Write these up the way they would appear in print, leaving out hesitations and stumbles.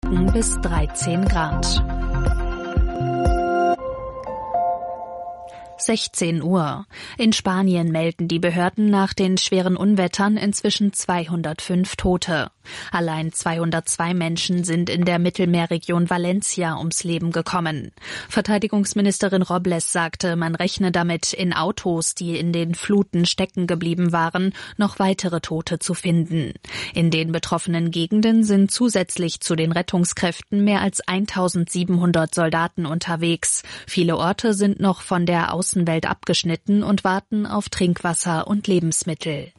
Wolken bis 13 Grad. 16 Uhr. In Spanien melden die Behörden nach den schweren Unwettern inzwischen 205 Tote. Allein 202 Menschen sind in der Mittelmeerregion Valencia ums Leben gekommen. Verteidigungsministerin Robles sagte, man rechne damit, in Autos, die in den Fluten stecken geblieben waren, noch weitere Tote zu finden. In den betroffenen Gegenden sind zusätzlich zu den Rettungskräften mehr als 1700 Soldaten unterwegs. Viele Orte sind noch von der Außenwelt abgeschnitten und warten auf Trinkwasser und Lebensmittel.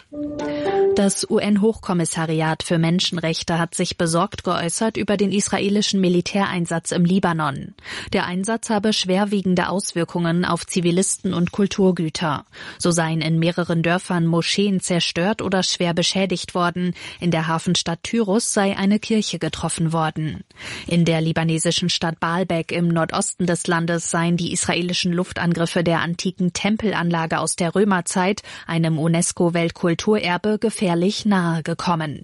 Das UN-Hochkommissariat für Menschenrechte hat sich besorgt geäußert über den israelischen Militäreinsatz im Libanon. Der Einsatz habe schwerwiegende Auswirkungen auf Zivilisten und Kulturgüter. So seien in mehreren Dörfern Moscheen zerstört oder schwer beschädigt worden. In der Hafenstadt Tyrus sei eine Kirche getroffen worden. In der libanesischen Stadt Baalbek im Nordosten des Landes seien die israelischen Luftangriffe der antiken Tempelanlage aus der Römerzeit, einem UNESCO-Weltkulturerbe, gefährlich nahe gekommen.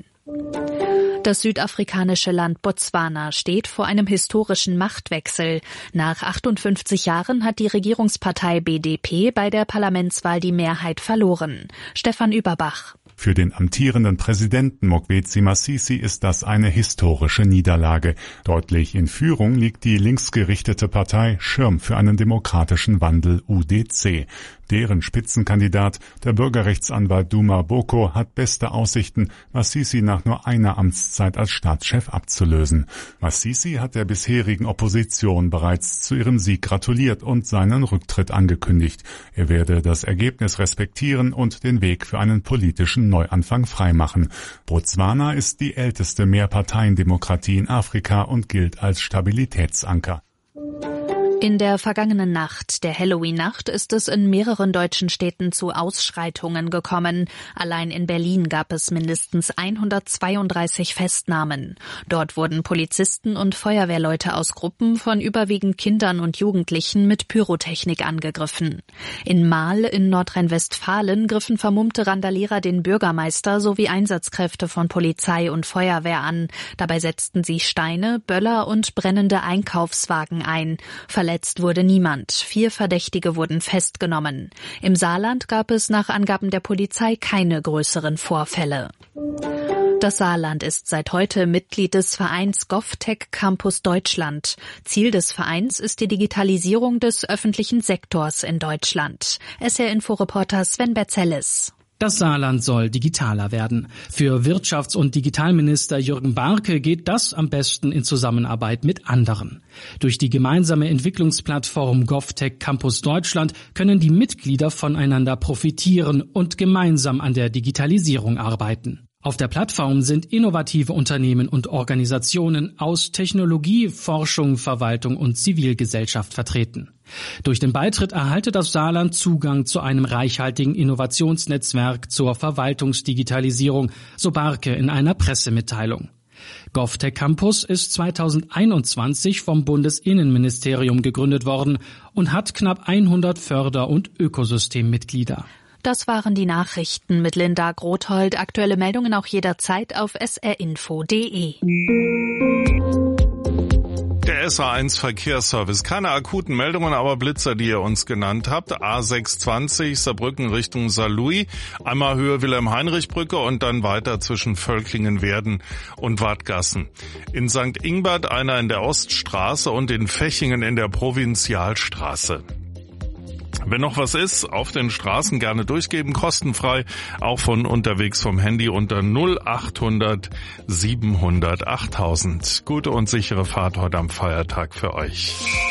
Das südafrikanische Land Botswana steht vor einem historischen Machtwechsel. Nach 58 Jahren hat die Regierungspartei BDP bei der Parlamentswahl die Mehrheit verloren. Stefan Überbach. Für den amtierenden Präsidenten Mokgweetsi Masisi ist das eine historische Niederlage. Deutlich in Führung liegt die linksgerichtete Partei Schirm für einen demokratischen Wandel UDC. Deren Spitzenkandidat, der Bürgerrechtsanwalt Duma Boko, hat beste Aussichten, Masisi nach nur einer Amtszeit als Staatschef abzulösen. Masisi hat der bisherigen Opposition bereits zu ihrem Sieg gratuliert und seinen Rücktritt angekündigt. Er werde das Ergebnis respektieren und den Weg für einen politischen Neuanfang freimachen. Botswana ist die älteste Mehrparteiendemokratie in Afrika und gilt als Stabilitätsanker. In der vergangenen Nacht, der Halloween-Nacht, ist es in mehreren deutschen Städten zu Ausschreitungen gekommen. Allein in Berlin gab es mindestens 132 Festnahmen. Dort wurden Polizisten und Feuerwehrleute aus Gruppen von überwiegend Kindern und Jugendlichen mit Pyrotechnik angegriffen. In Marl in Nordrhein-Westfalen griffen vermummte Randalierer den Bürgermeister sowie Einsatzkräfte von Polizei und Feuerwehr an. Dabei setzten sie Steine, Böller und brennende Einkaufswagen ein. Verletzt wurde niemand. 4 Verdächtige wurden festgenommen. Im Saarland gab es nach Angaben der Polizei keine größeren Vorfälle. Das Saarland ist seit heute Mitglied des Vereins GovTech Campus Deutschland. Ziel des Vereins ist die Digitalisierung des öffentlichen Sektors in Deutschland. SR-Info-Reporter Sven Berzellis. Das Saarland soll digitaler werden. Für Wirtschafts- und Digitalminister Jürgen Barke geht das am besten in Zusammenarbeit mit anderen. Durch die gemeinsame Entwicklungsplattform GovTech Campus Deutschland können die Mitglieder voneinander profitieren und gemeinsam an der Digitalisierung arbeiten. Auf der Plattform sind innovative Unternehmen und Organisationen aus Technologie, Forschung, Verwaltung und Zivilgesellschaft vertreten. Durch den Beitritt erhalte das Saarland Zugang zu einem reichhaltigen Innovationsnetzwerk zur Verwaltungsdigitalisierung, so Barke in einer Pressemitteilung. GovTech Campus ist 2021 vom Bundesinnenministerium gegründet worden und hat knapp 100 Förder- und Ökosystemmitglieder. Das waren die Nachrichten mit Linda Grothold. Aktuelle Meldungen auch jederzeit auf srinfo.de. Der SA1 Verkehrsservice. Keine akuten Meldungen, aber Blitzer, die ihr uns genannt habt. A620 Saarbrücken Richtung Saarlouis. Einmal Höhe Wilhelm-Heinrich-Brücke und dann weiter zwischen Völklingen-Werden und Wadgassen. In St. Ingbert einer in der Oststraße und in Fechingen in der Provinzialstraße. Wenn noch was ist, auf den Straßen gerne durchgeben, kostenfrei, auch von unterwegs vom Handy unter 0800 700 8000. Gute und sichere Fahrt heute am Feiertag für euch.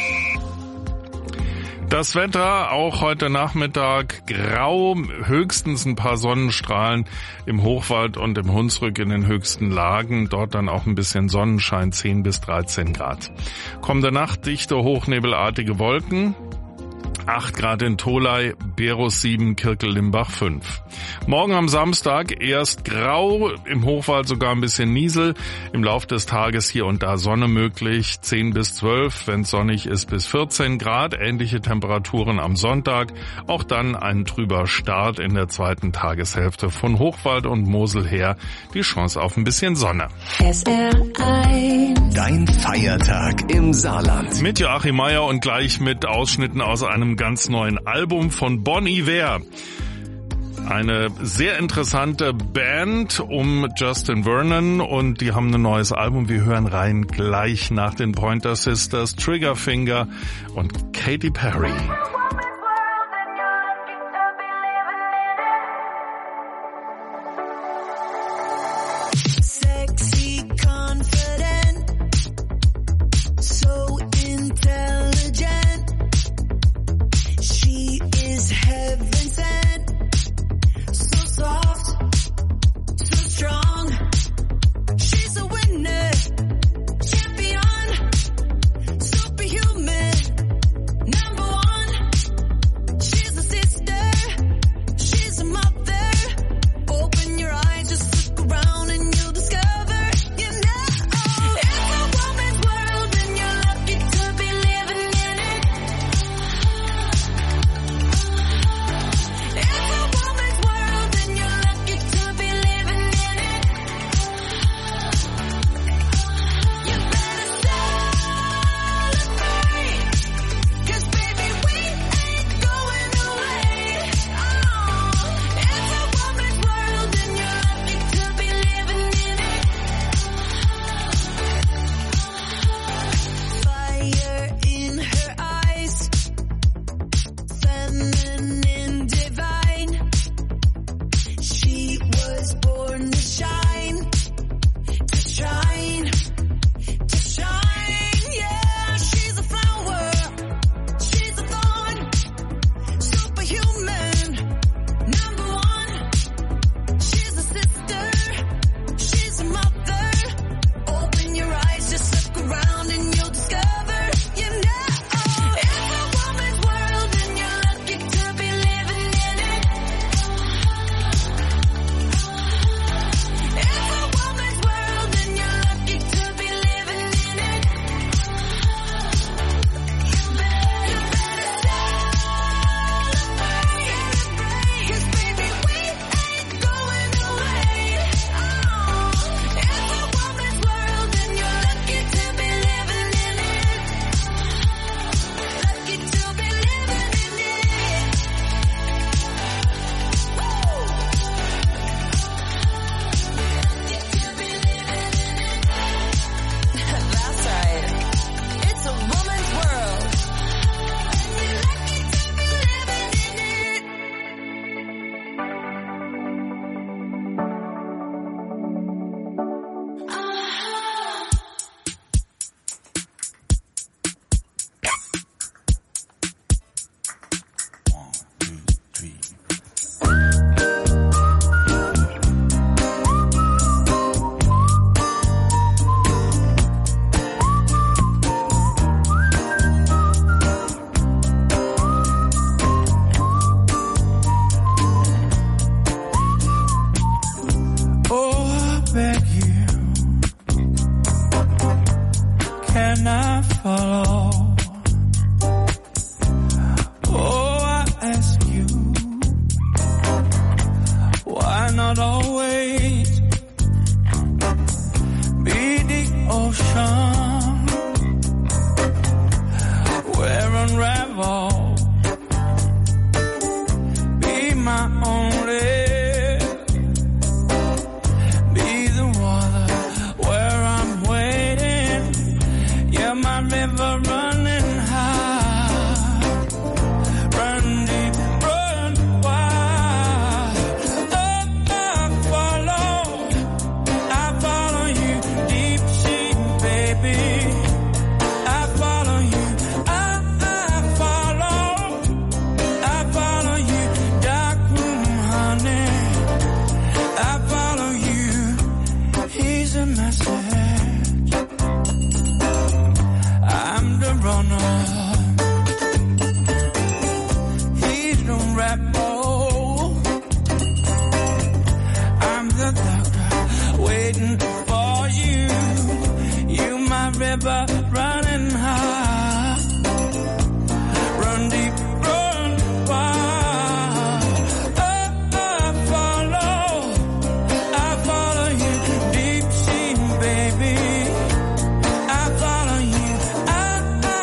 Das Wetter auch heute Nachmittag grau, höchstens ein paar Sonnenstrahlen im Hochwald und im Hunsrück in den höchsten Lagen. Dort dann auch ein bisschen Sonnenschein, 10 bis 13 Grad. Kommende Nacht dichte, hochnebelartige Wolken. 8 Grad in Tholey, Berus 7, Kirkel-Limbach 5. Morgen am Samstag erst grau, im Hochwald sogar ein bisschen Niesel. Im Lauf des Tages hier und da Sonne möglich, 10 bis 12, wenn es sonnig ist bis 14 Grad. Ähnliche Temperaturen am Sonntag. Auch dann ein trüber Start in der zweiten Tageshälfte von Hochwald und Mosel her. Die Chance auf ein bisschen Sonne. SR1. Dein Feiertag im Saarland. Mit Joachim Meier und gleich mit Ausschnitten aus einem ganz neuen Album von Bon Iver. Eine sehr interessante Band um Justin Vernon und die haben ein neues Album. Wir hören rein gleich nach den Pointer Sisters, Triggerfinger und Katy Perry. I'm the river running high. Run deep, run wide. I follow you, deep sea, baby. I follow you, I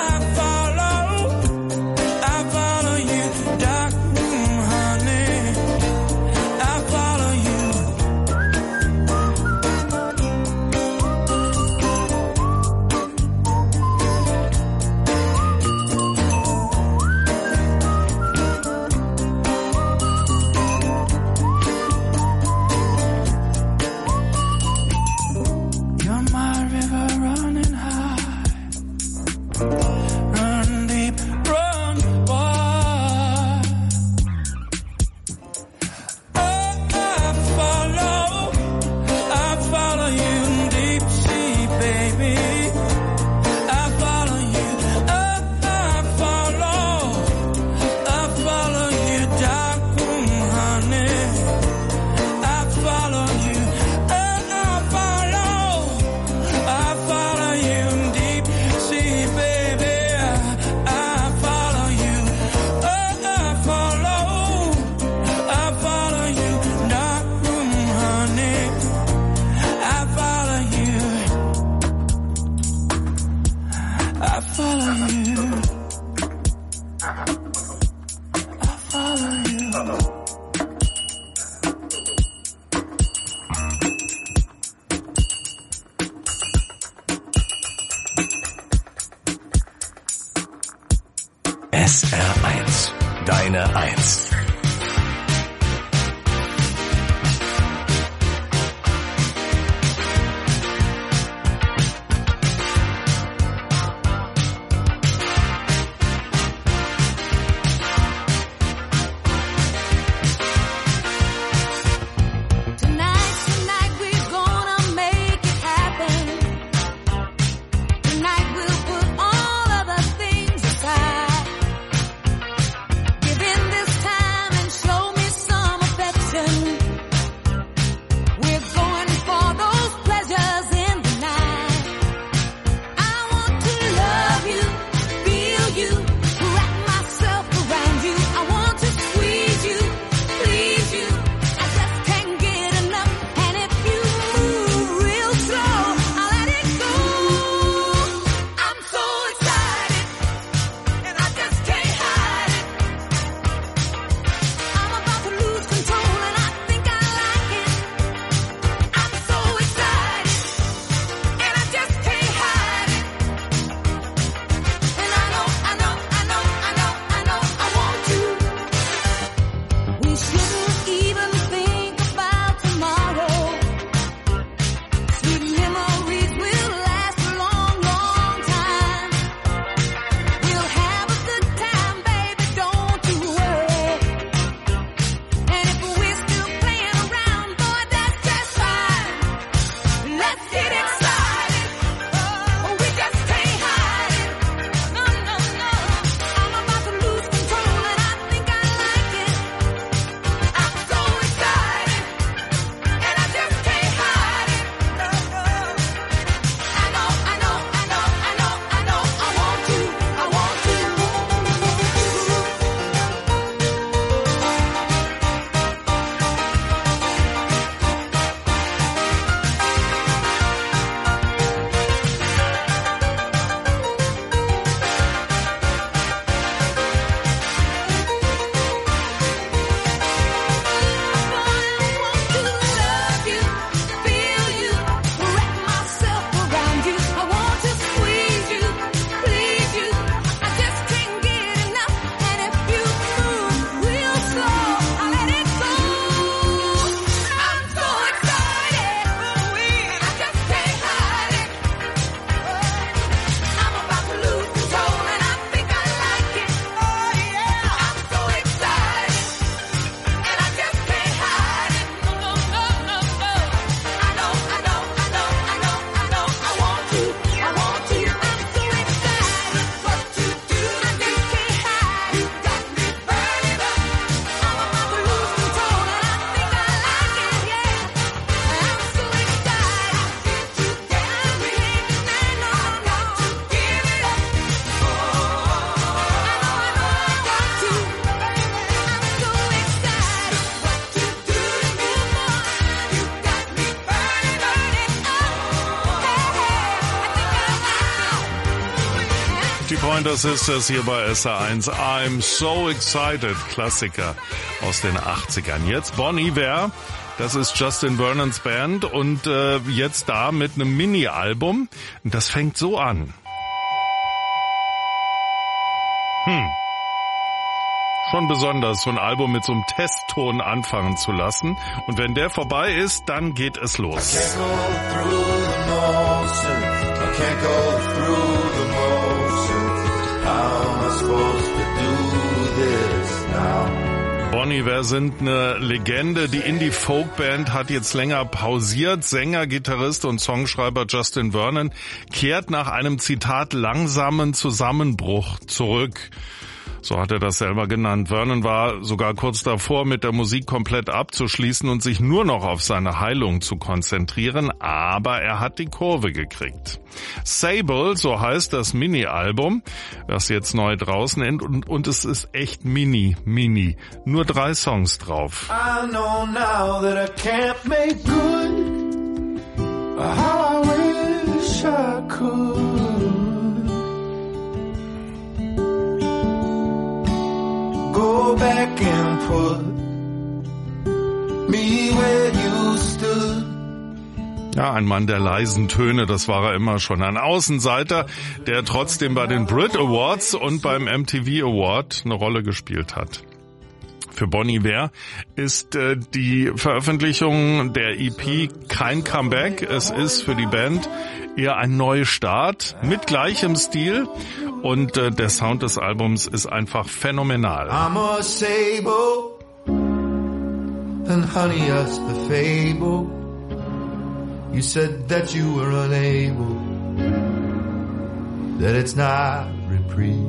follow you, dark room, honey. I follow you. You're my river running high. Run deep, run wide. I follow you, deep sea, baby. I follow you, I follow you, dark room, honey. I follow you, I follow you, deep sea, baby. I follow you, I follow you, dark room, honey. I follow you, I follow you, I follow you. SR1, deine Eins. Tonight we're gonna make it happen. Tonight we'll put all of the things aside. Give in this time Die Pointer Sisters hier bei SR1. I'm so excited. Klassiker aus den 80ern. Jetzt Bon Iver. Das ist Justin Vernons Band und jetzt da mit einem Mini-Album. Das fängt so an. Schon besonders, so ein Album mit so einem Testton anfangen zu lassen. Und wenn der vorbei ist, dann geht es los. Bon Iver sind eine Legende. Die Indie-Folk-Band hat jetzt länger pausiert. Sänger, Gitarrist und Songschreiber Justin Vernon kehrt nach einem, Zitat, langsamen Zusammenbruch zurück. So hat er das selber genannt. Vernon war sogar kurz davor, mit der Musik komplett abzuschließen und sich nur noch auf seine Heilung zu konzentrieren, aber er hat die Kurve gekriegt. Sable, so heißt das Mini-Album, das jetzt neu draußen ist, und es ist echt mini. Nur 3 Songs drauf. I know now that I can't make good how I wish I could. Go back and put me where you stood. Ja, ein Mann der leisen Töne, das war er immer schon. Ein Außenseiter, der trotzdem bei den Brit Awards und beim MTV Award eine Rolle gespielt hat. Für Bon Iver ist die Veröffentlichung der EP kein Comeback. Es ist für die Band eher ein Neustart mit gleichem Stil. Und der Sound des Albums ist einfach phänomenal. I'm a sable and honey, us the fable. You said that you were unable, that it's not reprieve.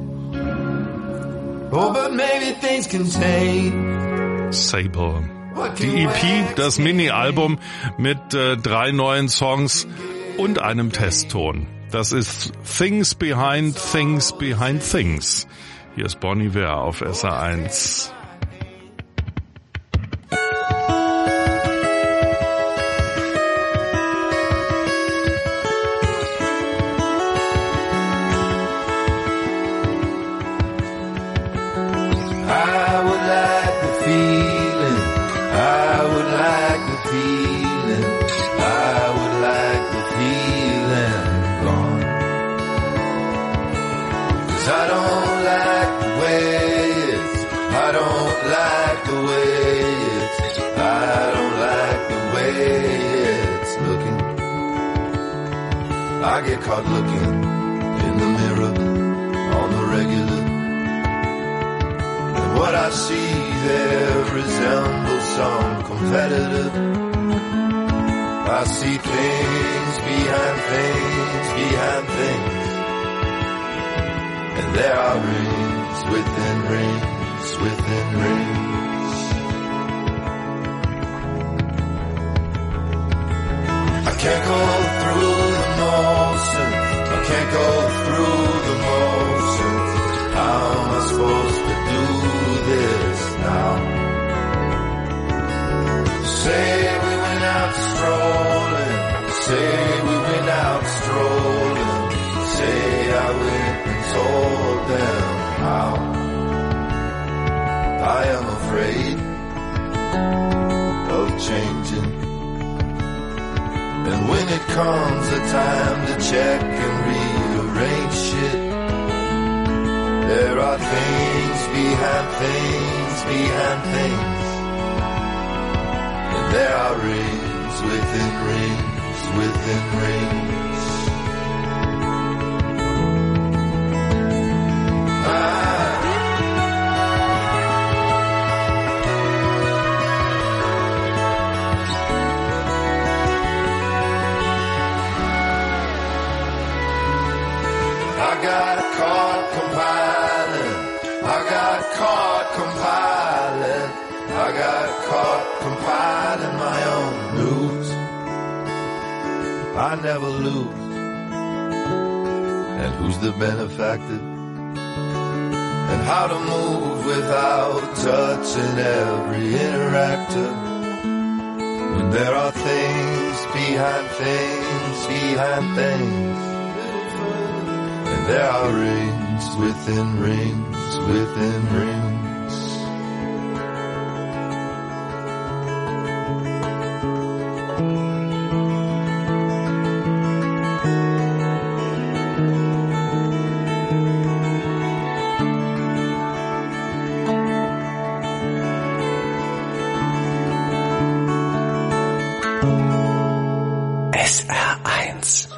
Oh, but maybe things can change. Sable. Die EP, das Mini-Album mit 3 neuen Songs und einem Testton. Das ist Things Behind Things Behind Things. Hier ist Bon Iver auf SR1. I get caught looking in the mirror on the regular, and what I see there resembles some competitor. I see things behind things behind things, and there are rings within rings within rings. I can't go through the motions, I can't go through the motions. How am I supposed to do this now? Say we went out strolling, say we went out strolling, say I went and told them how. I am afraid of changing. And when it comes a time to check and rearrange shit, there are things behind things behind things, and there are rings within rings within rings. I got caught compiling my own news. I never lose. And who's the benefactor? And how to move without touching every interactor. When there are things behind things behind things. There are rings within rings within rings. SR1.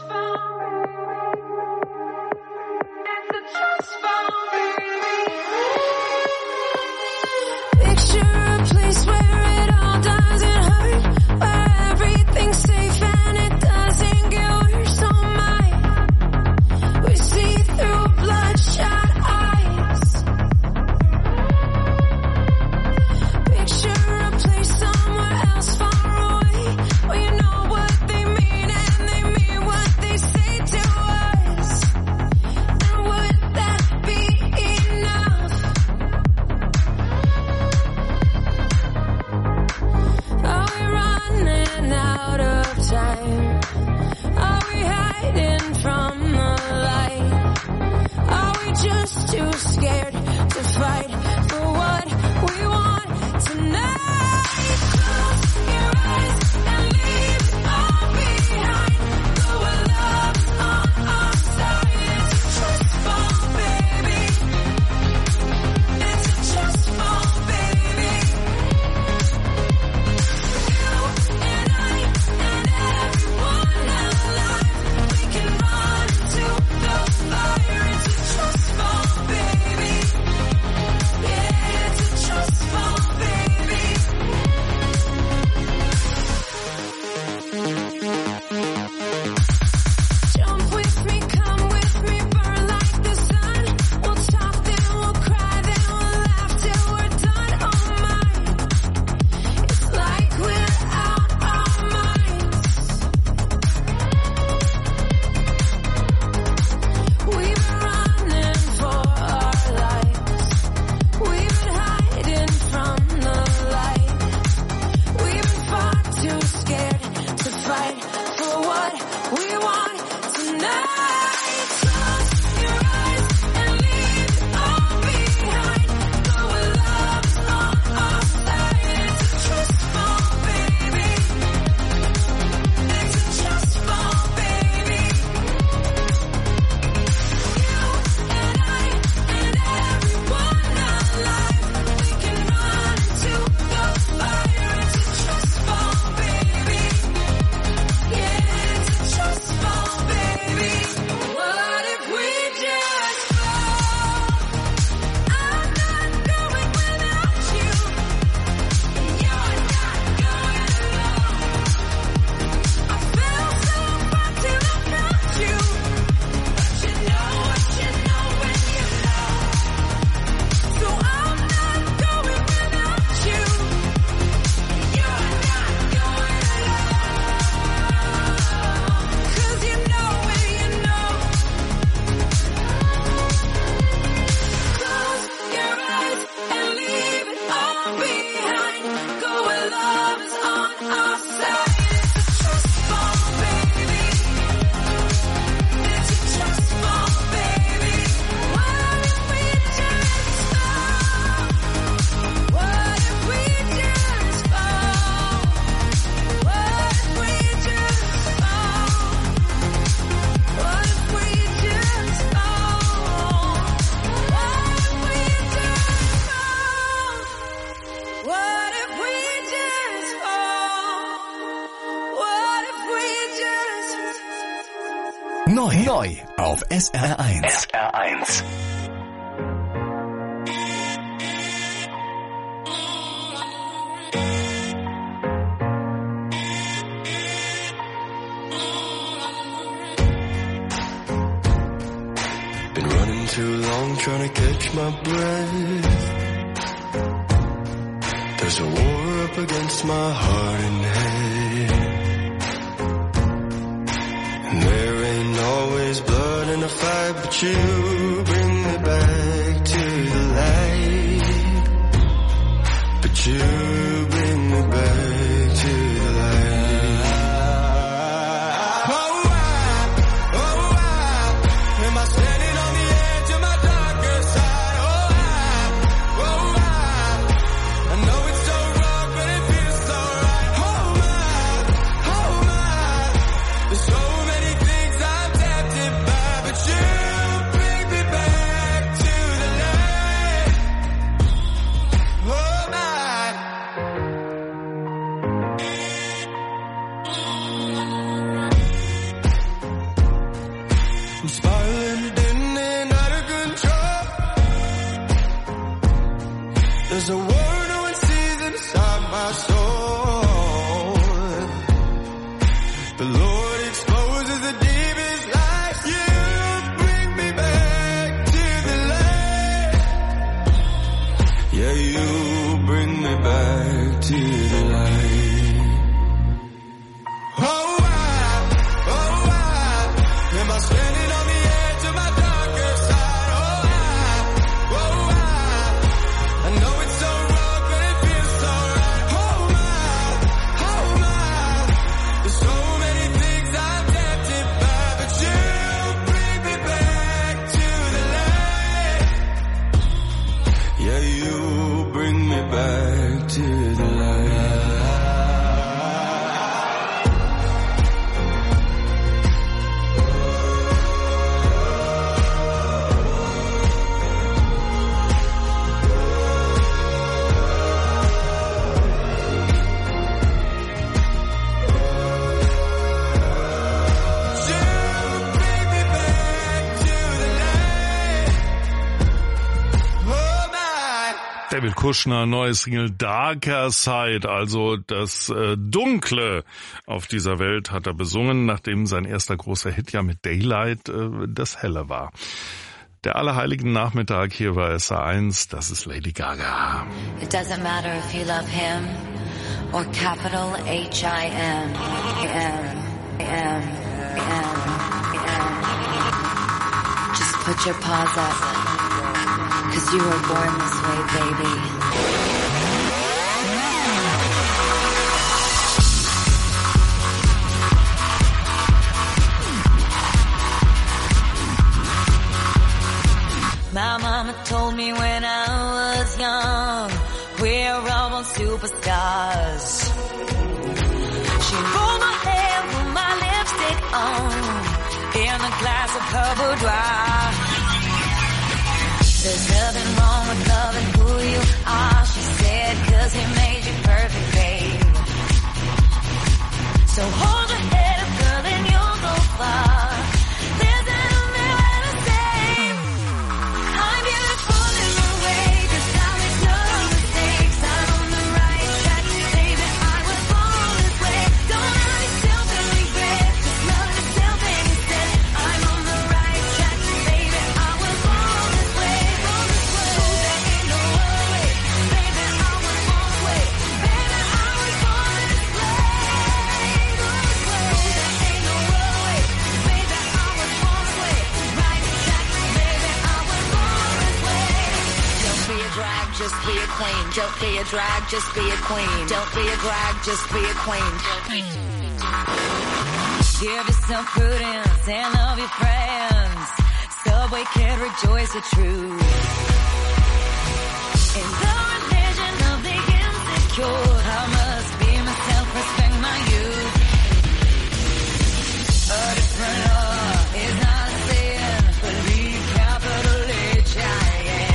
Neu auf SR1. SR1. Been running too long trying to catch my breath. There's a war up against my heart and head. And there ain't always blood in a fight, but you bring me back to the light. But you bring me back to the light. Oh, why am I standing I'm spiraling and out of control. There's a war no one sees inside my soul. The Lord exposes the deepest lies. You bring me back to the light. Yeah, you bring me back to the light. Oh, am I standing on the edge of my darker side? I know it's so wrong, but it feels so right. Oh my, there's so many things I'm tempted by, but you bring me back to the light. Yeah, you bring me back to the light. David Kushner, neue Single Darker Side, also das Dunkle auf dieser Welt, hat er besungen, nachdem sein erster großer Hit ja mit Daylight das Helle war. Der Allerheiligen Nachmittag hier bei SA1, das ist Lady Gaga. It doesn't matter if you love him or capital H-I-M. Just put your paws up. 'Cause you were born this way, baby. My mama told me when I was young, we're all born superstars. She rolled my hair, put my lipstick on, in a glass of her boudoir. There's nothing wrong with loving who you are, she said, 'cause he made you perfect, babe. So hold your head up, girl, and you'll go far. There's nothing left to say. I'm beautiful in my way, 'cause I make no mistakes. I'm on the right track, baby, I was born this way. Don't hurt yourself and regret, just love yourself instead. I'm on the right track, baby, I was born this way. Just be a queen. Don't be a drag, just be a queen. Don't be a drag, just be a queen. Give yourself prudence and love your friends. Subway kid, rejoice the truth. In the religion of the insecure, I must be myself, respect my youth. A different law is not a sin, believe capital H-I-M.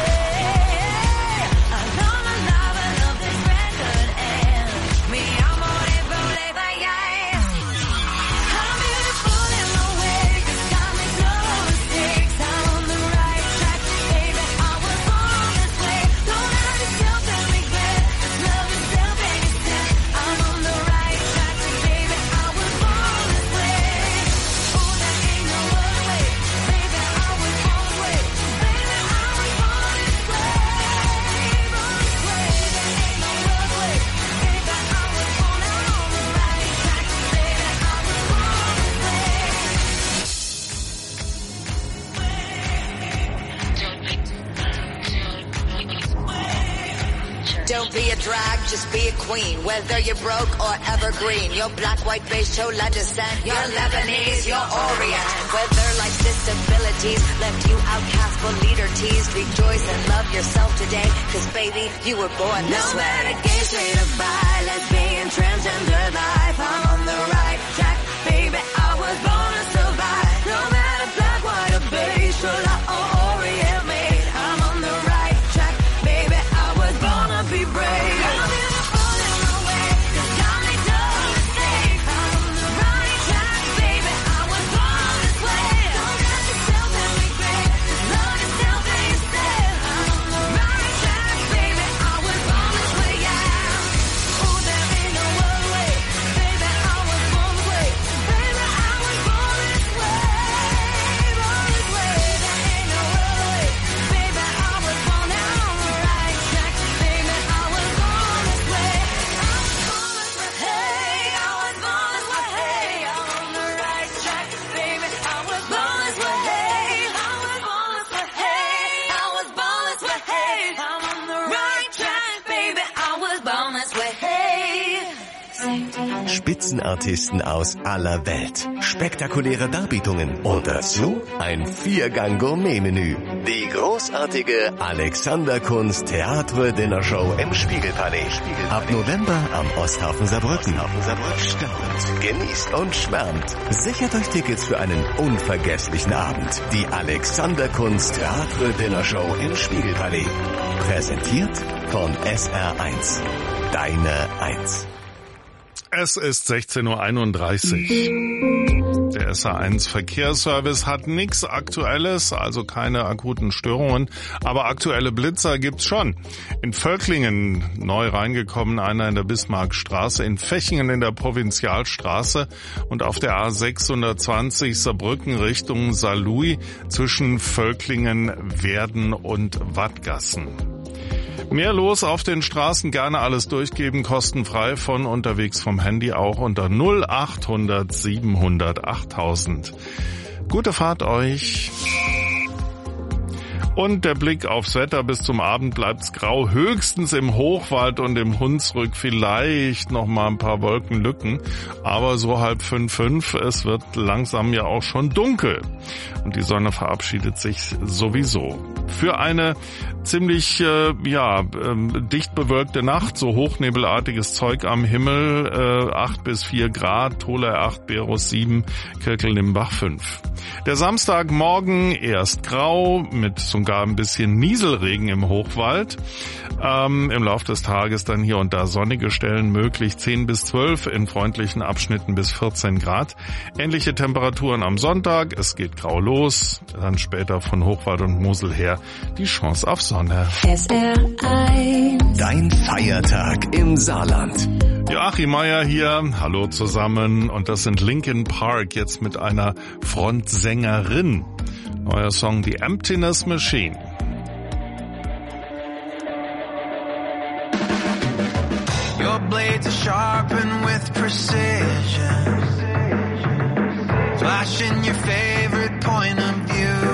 Don't be a drag, just be a queen. Whether you're broke or evergreen, you're black, white, beige, chola descent, you're Lebanese, you're Orient. Whether life's disabilities left you outcast but leader teased, rejoice and love yourself today, 'cause baby, you were born this way. No matter gay, straight or bi, lesbian, transgender life, I'm on the right track, baby, I was born to survive. No matter black, white or beige, chola or Orient made, I'm on the right track, baby, I was born to be brave. Don't Spitzenartisten aus aller Welt. Spektakuläre Darbietungen und dazu ein 4-Gang-Gourmet-Menü. Die großartige Alexander Kunst Theatre Dinner Show im Spiegelpalais. Ab November am Osthafen Saarbrücken. Staunt, genießt und schwärmt. Sichert euch Tickets für einen unvergesslichen Abend. Die Alexander Kunst Theatre Dinner Show im Spiegelpalais. Präsentiert von SR1. Deine 1. Es ist 16:31 Uhr. Der SR1 Verkehrsservice hat nichts Aktuelles, also keine akuten Störungen, aber aktuelle Blitzer gibt's schon. In Völklingen neu reingekommen, einer in der Bismarckstraße, in Fechingen in der Provinzialstraße und auf der A620 Saarbrücken Richtung Saarlouis zwischen Völklingen, Werden und Wattgassen. Mehr los auf den Straßen, gerne alles durchgeben, kostenfrei von unterwegs vom Handy auch unter 0800 700 8000. Gute Fahrt euch. Und der Blick aufs Wetter: bis zum Abend bleibt's grau, höchstens im Hochwald und im Hunsrück vielleicht noch mal ein paar Wolkenlücken, aber so 4:30, es wird langsam ja auch schon dunkel und die Sonne verabschiedet sich sowieso. Für eine ziemlich dicht bewölkte Nacht, so hochnebelartiges Zeug am Himmel, 8 bis 4 Grad, Tholey 8, Berus 7, Kirkel-Limbach 5. Der Samstagmorgen erst grau mit sogar ein bisschen Nieselregen im Hochwald. Im Laufe des Tages dann hier und da sonnige Stellen möglich, 10 bis 12, in freundlichen Abschnitten bis 14 Grad. Ähnliche Temperaturen am Sonntag, es geht grau los, dann später von Hochwald und Mosel her die Chance auf Sonne. SR1. Dein Feiertag im Saarland. Joachim Meier hier, hallo zusammen, und das sind Linkin Park, jetzt mit einer Frontsängerin. Neuer Song The Emptiness Machine. Your blades are sharpened with precision, flashing your favorite point of view.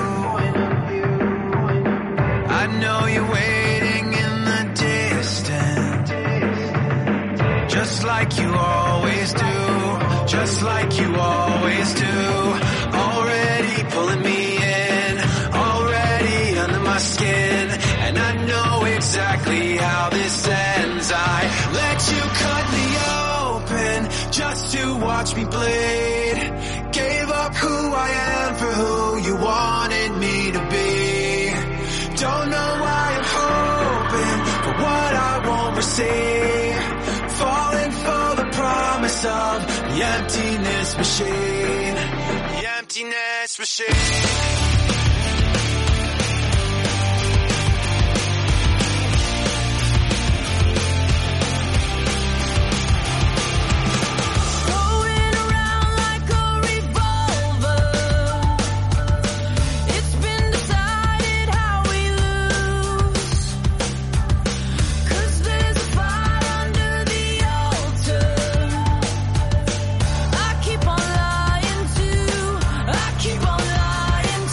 I know you're waiting in the distance, just like you always do, just like you always do. Already pulling me in, already under my skin, and I know exactly how this ends. I let you cut me open just to watch me bleed. Gave up who I am for who you wanted me to be. Don't know why I'm hoping for what I won't receive. Falling for the promise of the emptiness machine. The emptiness machine. Keep on lying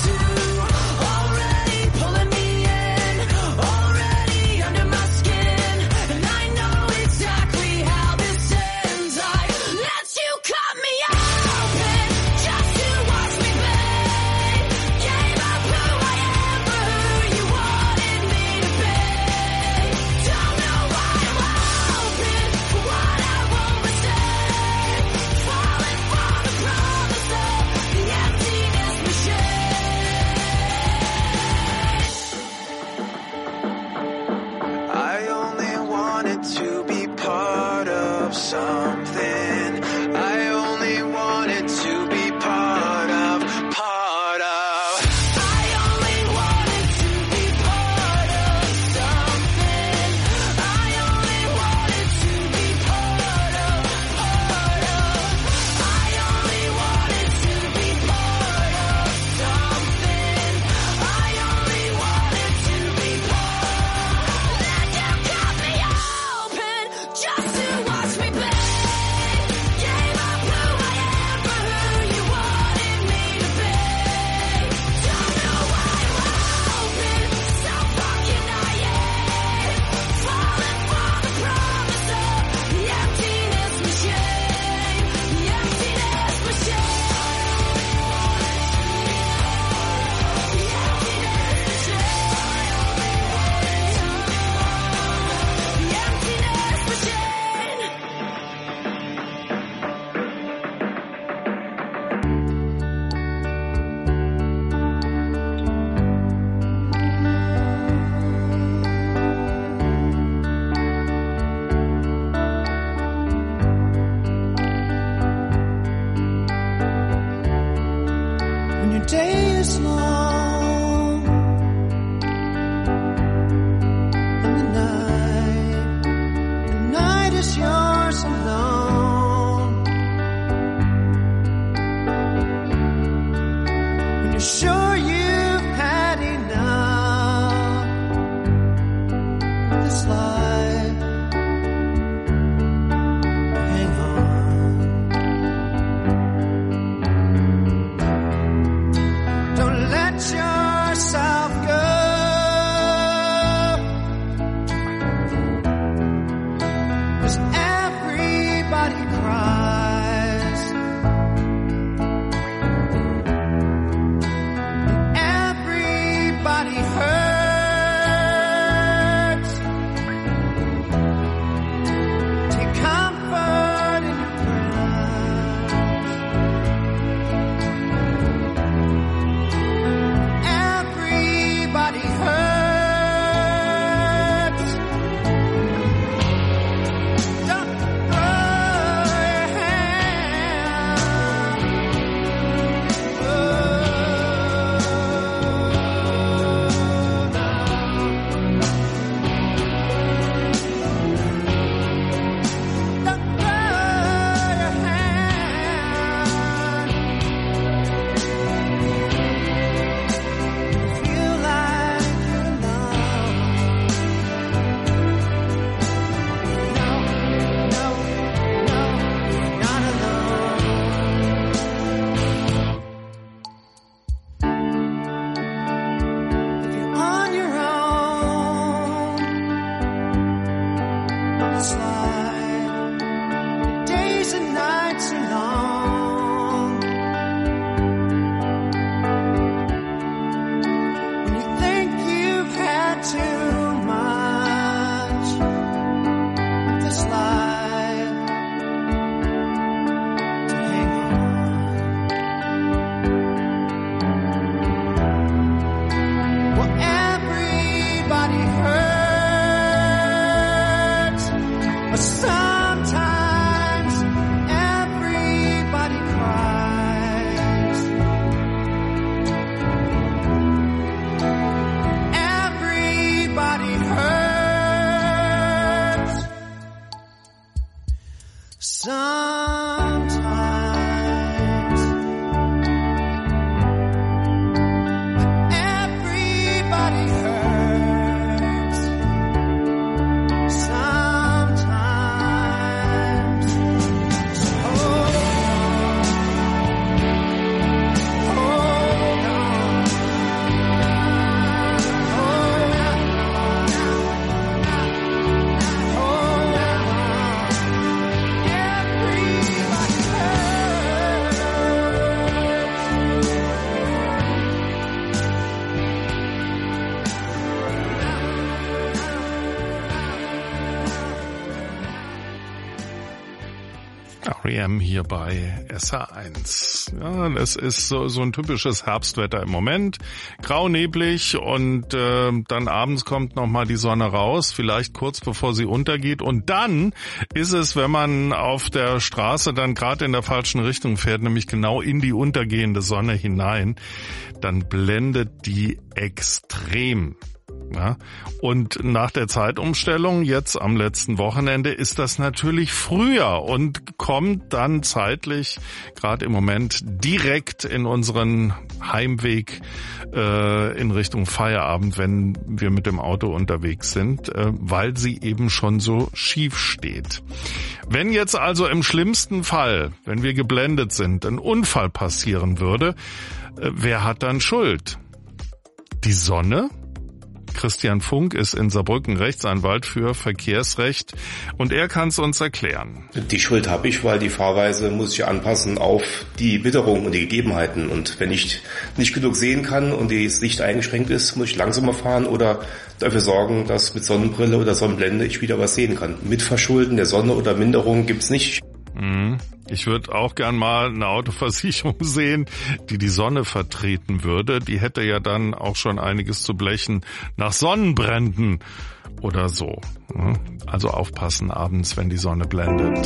R.E.M. hier bei SR1. Ja, es ist so ein typisches Herbstwetter im Moment. Grau, neblig und dann abends kommt nochmal die Sonne raus, vielleicht kurz bevor sie untergeht. Und dann ist es, wenn man auf der Straße dann gerade in der falschen Richtung fährt, nämlich genau in die untergehende Sonne hinein, dann blendet die extrem. Ja, und nach der Zeitumstellung jetzt am letzten Wochenende ist das natürlich früher und kommt dann zeitlich gerade im Moment direkt in unseren Heimweg in Richtung Feierabend, wenn wir mit dem Auto unterwegs sind, weil sie eben schon so schief steht. Wenn jetzt also im schlimmsten Fall, wenn wir geblendet sind, ein Unfall passieren würde, wer hat dann Schuld? Die Sonne? Christian Funk ist in Saarbrücken Rechtsanwalt für Verkehrsrecht und er kann es uns erklären. Die Schuld habe ich, weil die Fahrweise muss sich anpassen auf die Witterung und die Gegebenheiten. Und wenn ich nicht genug sehen kann und das Licht eingeschränkt ist, muss ich langsamer fahren oder dafür sorgen, dass mit Sonnenbrille oder Sonnenblende ich wieder was sehen kann. Mit Verschulden der Sonne oder Minderung gibt's nicht. Ich würde auch gern mal eine Autoversicherung sehen, die Sonne vertreten würde. Die hätte ja dann auch schon einiges zu blechen nach Sonnenbränden oder so. Also aufpassen abends, wenn die Sonne blendet.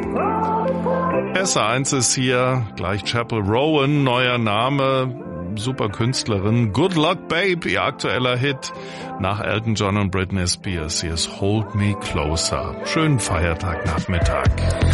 SR1 ist hier, gleich Chapel Rowan, neuer Name, super Künstlerin. Good Luck Babe, ihr aktueller Hit nach Elton John und Britney Spears. Hier ist Hold Me Closer. Schönen Feiertagnachmittag.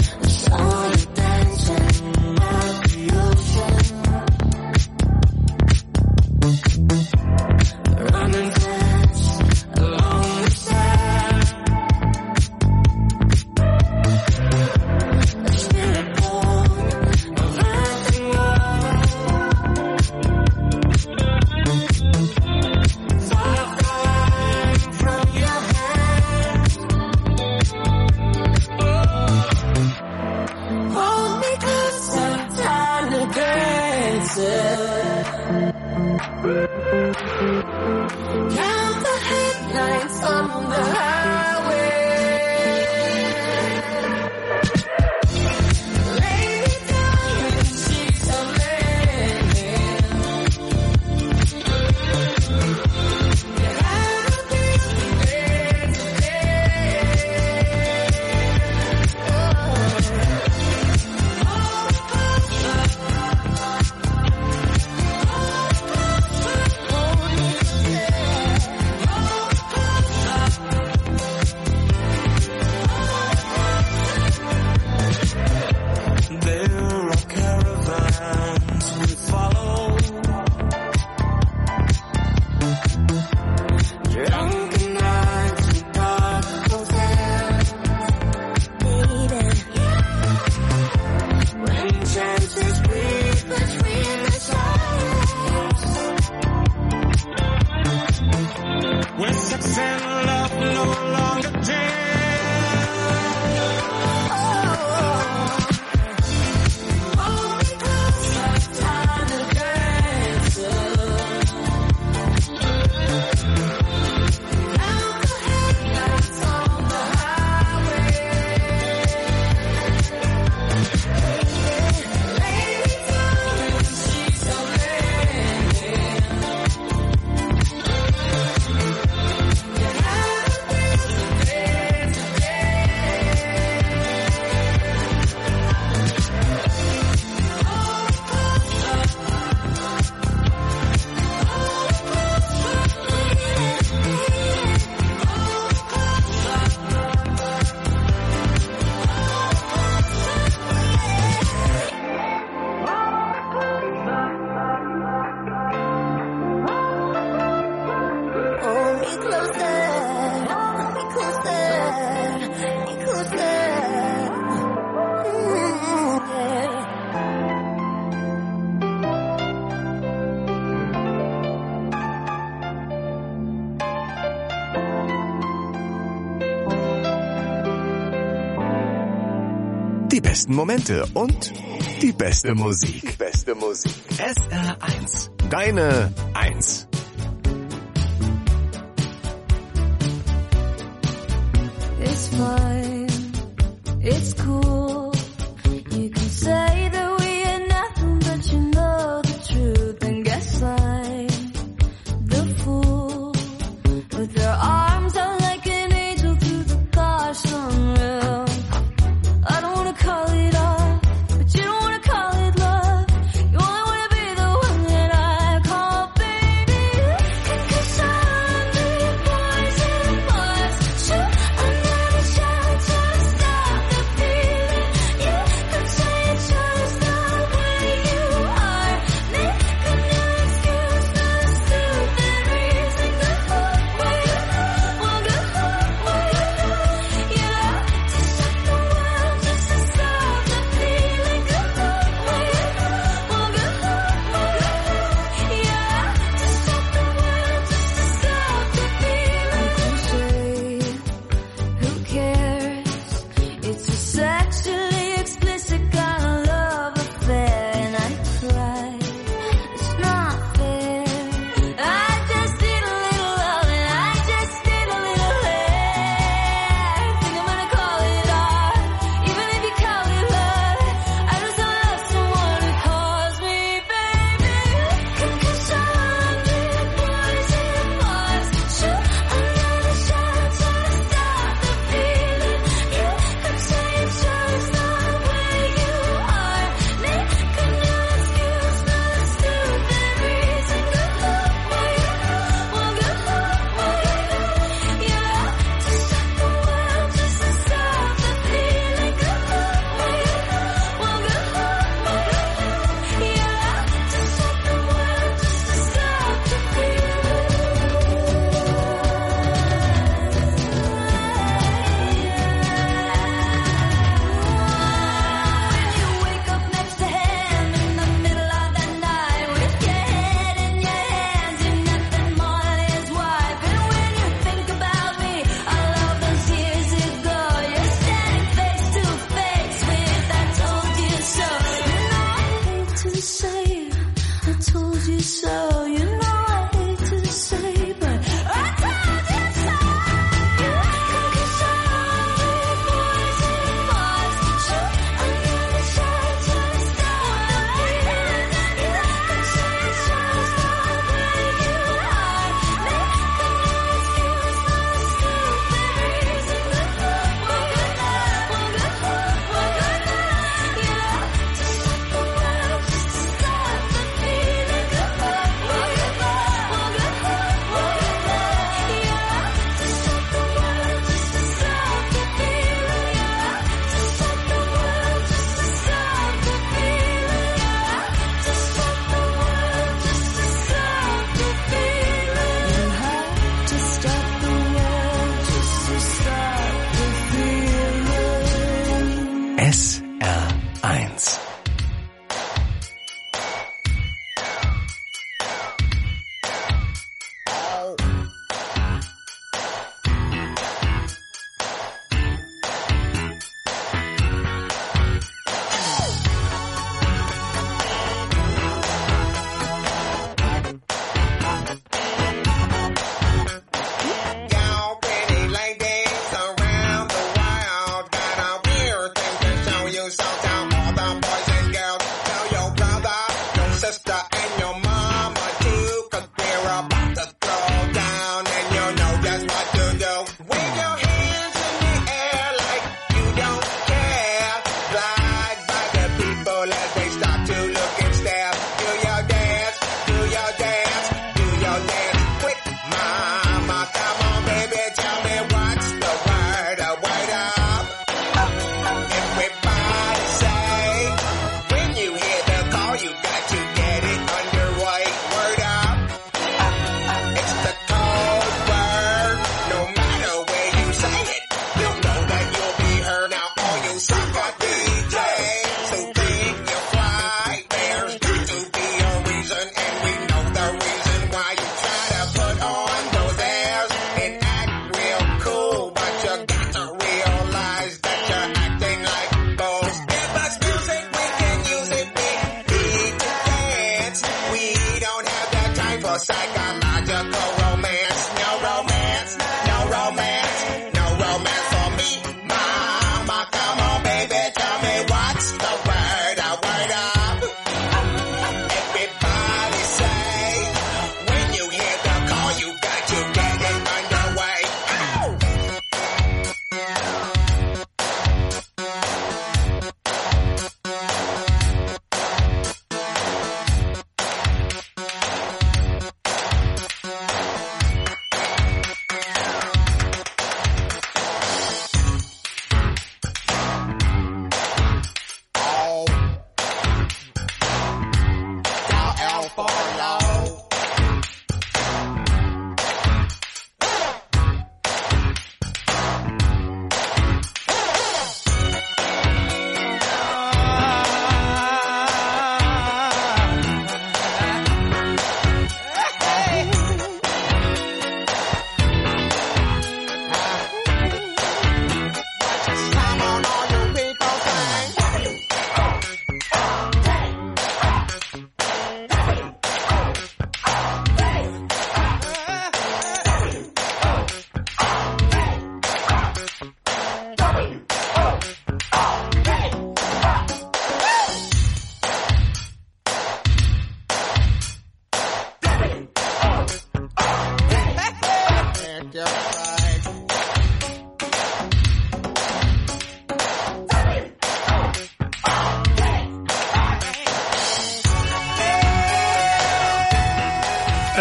Die besten Momente und die beste Musik. SR1. Deine 1. It's fine. It's cool. You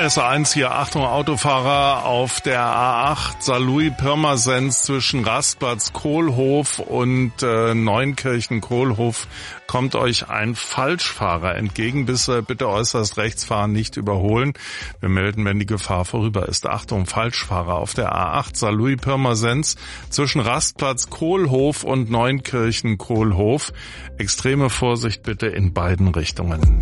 SR1 hier, Achtung Autofahrer auf der A8 Saarlouis-Pirmasens zwischen Rastplatz Kohlhof und Neunkirchen-Kohlhof kommt euch ein Falschfahrer entgegen. Bitte äußerst rechts fahren, nicht überholen. Wir melden, wenn die Gefahr vorüber ist. Achtung, Falschfahrer auf der A8 Saarlouis-Pirmasens zwischen Rastplatz Kohlhof und Neunkirchen-Kohlhof. Extreme Vorsicht bitte in beiden Richtungen.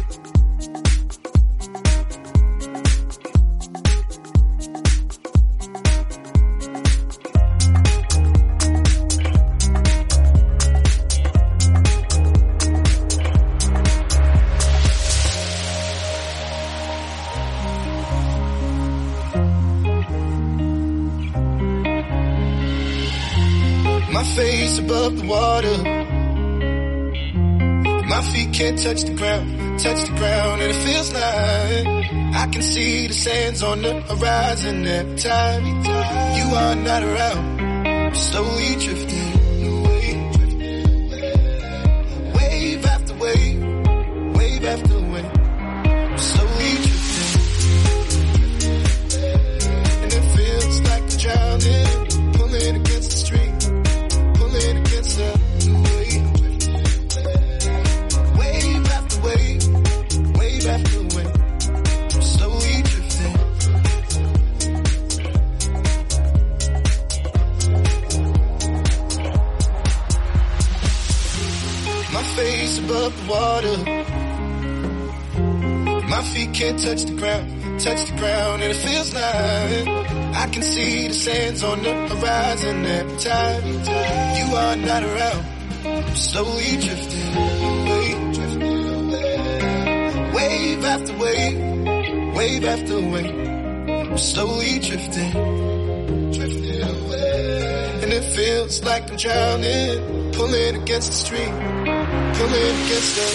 Face above the water, my feet can't touch the ground, and it feels like I can see the sands on the horizon every time you are not around. I'm slowly drifting away, wave after wave, wave after wave. I'm slowly drifting, and it feels like I'm drowning, pulling against the stream. Against the wave, wave after wave, wave after wave, I'm slowly drifting. My face above the water, my feet can't touch the ground, and it feels like I can see the sands on the horizon every time you are not around. I'm slowly drifting away, wave after wave, wave after wave. I'm slowly drifting away, and it feels like I'm drowning, pulling against the stream, pulling against the.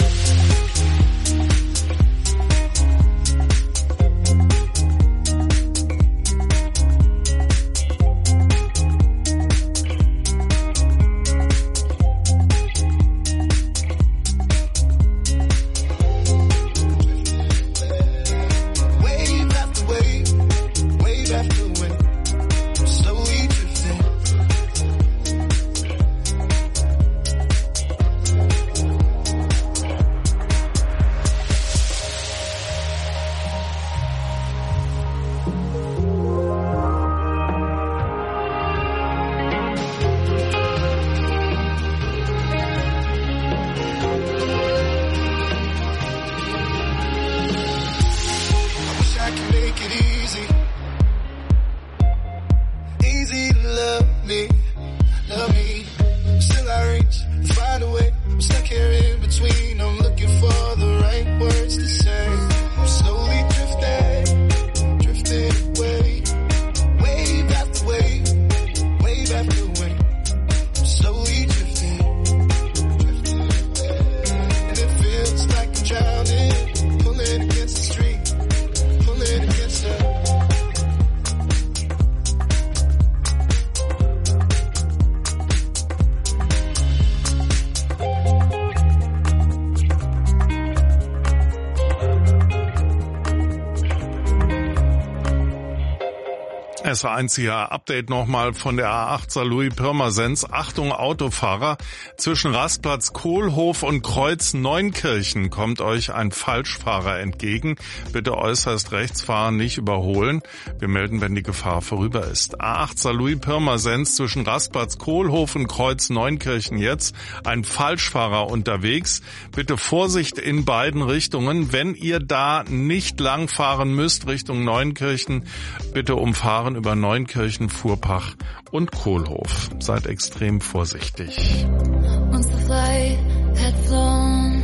SR1 hier, Update nochmal von der A8 Saarlouis-Pirmasens. Achtung Autofahrer, zwischen Rastplatz Kohlhof und Kreuz Neunkirchen kommt euch ein Falschfahrer entgegen. Bitte äußerst rechts fahren, nicht überholen. Wir melden, wenn die Gefahr vorüber ist. A8 Saarlouis-Pirmasens zwischen Rastplatz Kohlhof und Kreuz Neunkirchen jetzt. Ein Falschfahrer unterwegs. Bitte Vorsicht in beiden Richtungen. Wenn ihr da nicht lang fahren müsst Richtung Neunkirchen, bitte umfahren über Neunkirchen, Fuhrpach und Kohlhof. Seid extrem vorsichtig. Once the flight had flown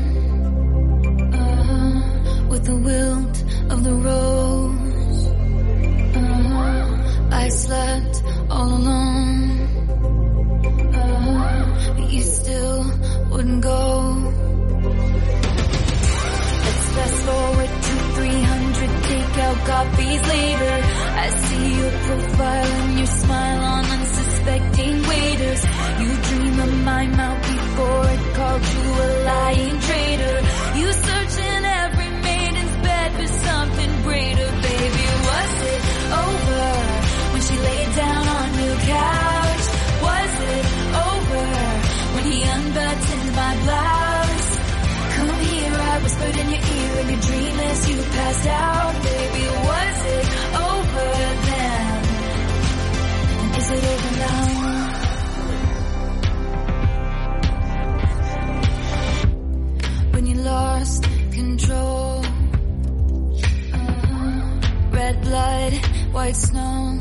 with the wilt of the rose, I slept all alone, but you still wouldn't go. Let's fast forward to 300 takeout copies later. I see your profile and your smile on unsuspecting waiters. You dream of my mouth before it called you a lying traitor. You search in every maiden's bed for something greater, baby. as you passed out, baby, was it over then? And is it over now? When you lost control, red blood, white snow,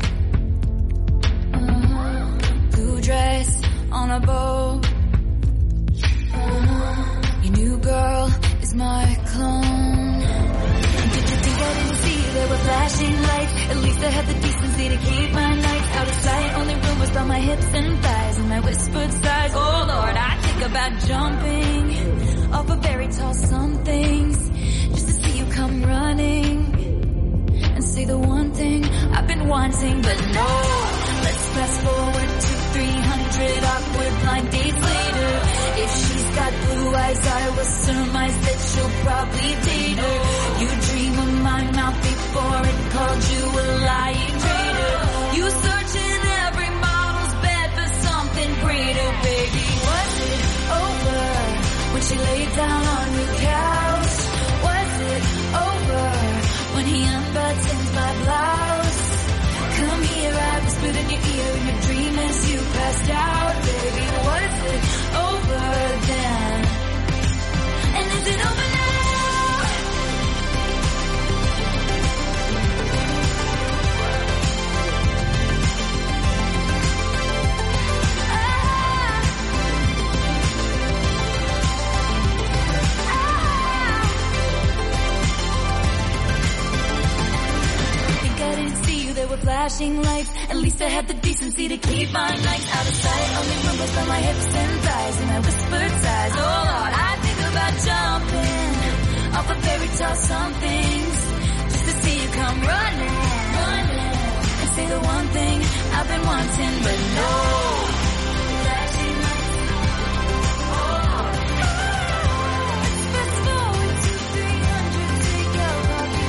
blue dress on a boat, your new girl is my clone. Did you think I didn't see there were flashing lights? At least I had the decency to keep my nights out of sight. Only rumors about my hips and thighs and my whispered sighs. Oh Lord, I think about jumping off a very tall somethings just to see you come running and say the one thing I've been wanting. But no, let's fast forward to 300 awkward blind dates later. If she's got blue eyes, I will surmise that she'll probably date her. You dream of my mouth before it called you a lying traitor. You search in every model's bed for something greater, baby. Was it over when she laid down on your couch? Was it over when he unbuttoned my blouse? Come here, I whispered in your ear in your dream as you passed out, baby. Was it over then? And is it over now? There were flashing lights. At least I had the decency to keep my nights out of sight. Only rumbles by my hips and thighs and my whispered sighs. Oh Lord, I think about jumping off a fairy tale somethings just to see you come running and say the one thing I've been wanting, but no. Flashing lights. Oh. Let's fast forward to 300 take out coffee.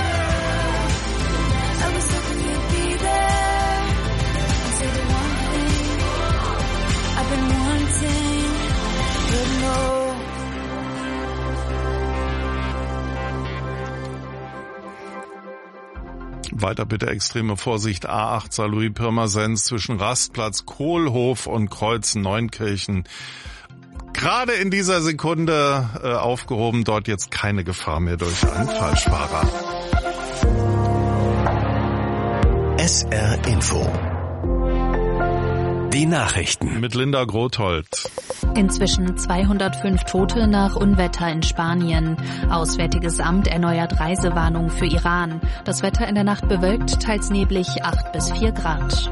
I was hoping you'd be there and say the one thing I've been wanting, but no. Weiter bitte extreme Vorsicht, A8 Saarlouis-Pirmasens zwischen Rastplatz Kohlhof und Kreuz Neunkirchen. Gerade in dieser Sekunde aufgehoben, dort jetzt keine Gefahr mehr durch einen Falschfahrer. SR Info. Die Nachrichten. Mit Linda Grothold. Inzwischen 205 Tote nach Unwetter in Spanien. Auswärtiges Amt erneuert Reisewarnung für Iran. Das Wetter in der Nacht bewölkt, teils neblig, 8 bis 4 Grad.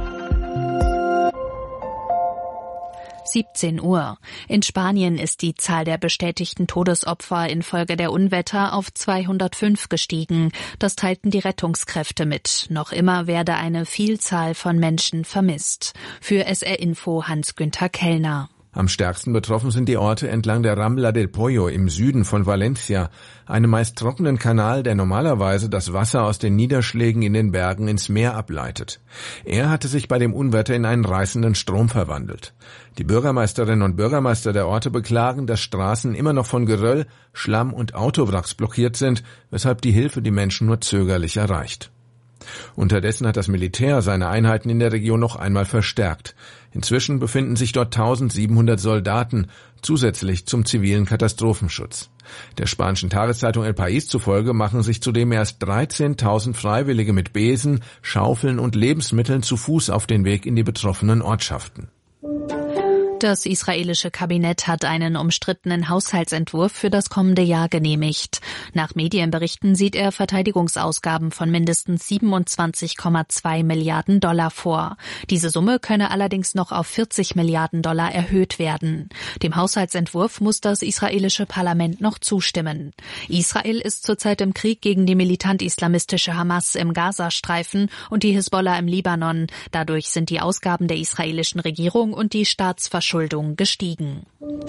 17 Uhr. In Spanien ist die Zahl der bestätigten Todesopfer infolge der Unwetter auf 205 gestiegen. Das teilten die Rettungskräfte mit. Noch immer werde eine Vielzahl von Menschen vermisst. Für SR Info Hans-Günther Kellner. Am stärksten betroffen sind die Orte entlang der Rambla del Pollo im Süden von Valencia, einem meist trockenen Kanal, der normalerweise das Wasser aus den Niederschlägen in den Bergen ins Meer ableitet. Er hatte sich bei dem Unwetter in einen reißenden Strom verwandelt. Die Bürgermeisterinnen und Bürgermeister der Orte beklagen, dass Straßen immer noch von Geröll, Schlamm und Autowracks blockiert sind, weshalb die Hilfe die Menschen nur zögerlich erreicht. Unterdessen hat das Militär seine Einheiten in der Region noch einmal verstärkt. Inzwischen befinden sich dort 1700 Soldaten, zusätzlich zum zivilen Katastrophenschutz. Der spanischen Tageszeitung El País zufolge machen sich zudem erst 13.000 Freiwillige mit Besen, Schaufeln und Lebensmitteln zu Fuß auf den Weg in die betroffenen Ortschaften. Das israelische Kabinett hat einen umstrittenen Haushaltsentwurf für das kommende Jahr genehmigt. Nach Medienberichten sieht er Verteidigungsausgaben von mindestens 27,2 Milliarden Dollar vor. Diese Summe könne allerdings noch auf 40 Milliarden Dollar erhöht werden. Dem Haushaltsentwurf muss das israelische Parlament noch zustimmen. Israel ist zurzeit im Krieg gegen die militant-islamistische Hamas im Gazastreifen und die Hisbollah im Libanon. Dadurch sind die Ausgaben der israelischen Regierung und die Staatsverschuldung gestiegen.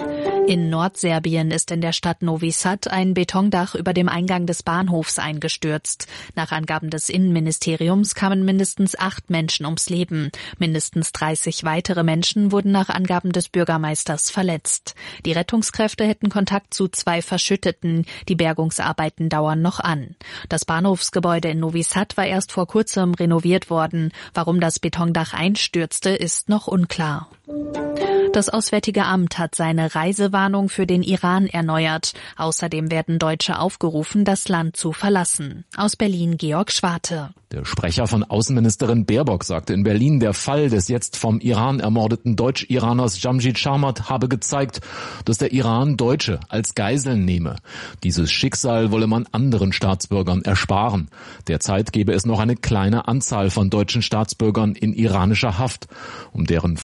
In Nordserbien ist in der Stadt Novi Sad ein Betondach über dem Eingang des Bahnhofs eingestürzt. Nach Angaben des Innenministeriums kamen mindestens 8 Menschen ums Leben. Mindestens 30 weitere Menschen wurden nach Angaben des Bürgermeisters verletzt. Die Rettungskräfte hätten Kontakt zu 2 Verschütteten. Die Bergungsarbeiten dauern noch an. Das Bahnhofsgebäude in Novi Sad war erst vor kurzem renoviert worden. Warum das Betondach einstürzte, ist noch unklar. Das Auswärtige Amt hat seine Reisewarnung für den Iran erneuert. Außerdem werden Deutsche aufgerufen, das Land zu verlassen. Aus Berlin Georg Schwarte. Der Sprecher von Außenministerin Baerbock sagte in Berlin, der Fall des jetzt vom Iran ermordeten Deutsch-Iraners Jamshid Sharmat habe gezeigt, dass der Iran Deutsche als Geiseln nehme. Dieses Schicksal wolle man anderen Staatsbürgern ersparen. Derzeit gebe es noch eine kleine Anzahl von deutschen Staatsbürgern in iranischer Haft. Um deren